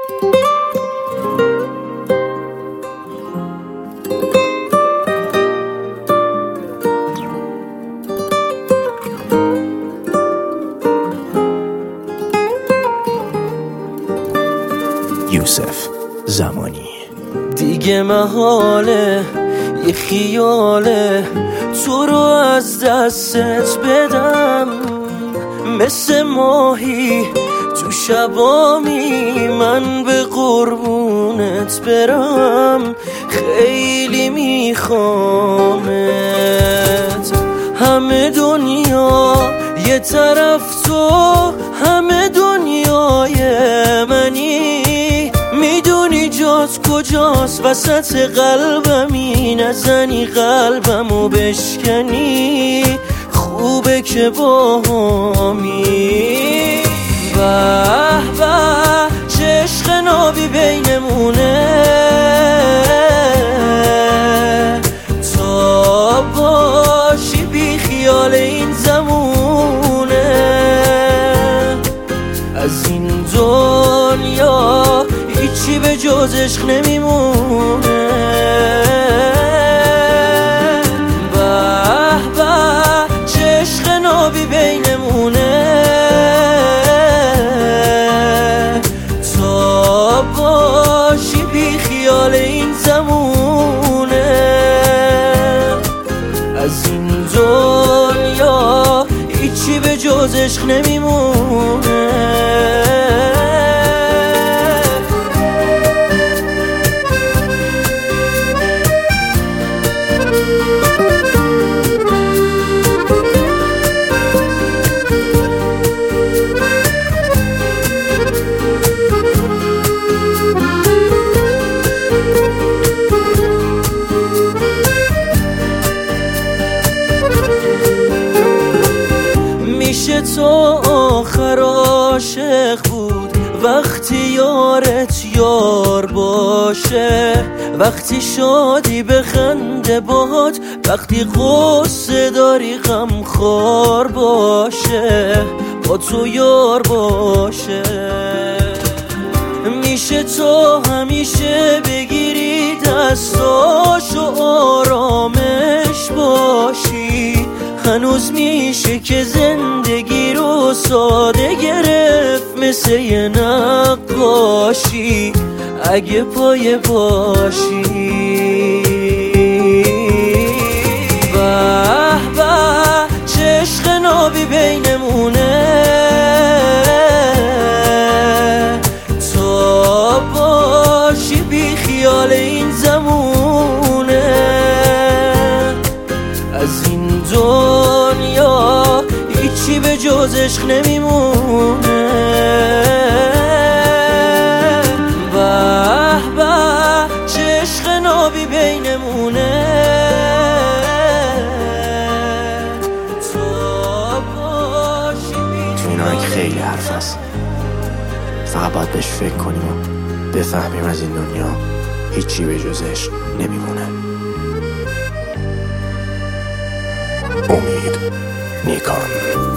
یوسف زمانی. دیگه محاله یه خیاله تو رو از دستت بدم، مثل ماهی تو شبامی من به قربونت برم. خیلی میخوامت، همه دنیا یه طرف تو همه دنیای منی. میدونی جات کجاست وسط قلبمی، نزنی قلبمو بشکنی. خوبه که باهامی. به به چه عشق نابی بینمونه، تا باشی بی خیال این زمونه. از این دنیا هیچی به جز عشق نمیمونه. به به چه عشق نابی بینمونه، تا باشی بی خیال این زمونه. از این دنیا هیچی به جز عشق نمیمونه. میشه تو آخر عاشق بود وقتی یارت یار باشه، وقتی شادی بخنده باد، وقتی غصه داری غمخوار باشه، با تو یار باشه. میشه تو همیشه بگیری دستاشو آرامش باشی، هنوز میشه که زندگی رو ساده گرفت مثل یه نقاشی اگه پایه باشی. به به چه عشق نابی بینمونه، تا باشی بی خیال این زمونه. از این دنیا هیچی به جز عشق نمیمونه. به به چه عشق نابی بینمونه، تا باشی تو این آهنگ خیلی حرف هست، فقط باید بهش فکر کنیم و بفهمیم از این دنیا هیچی به جز عشق نمیمونه. امید نیکان.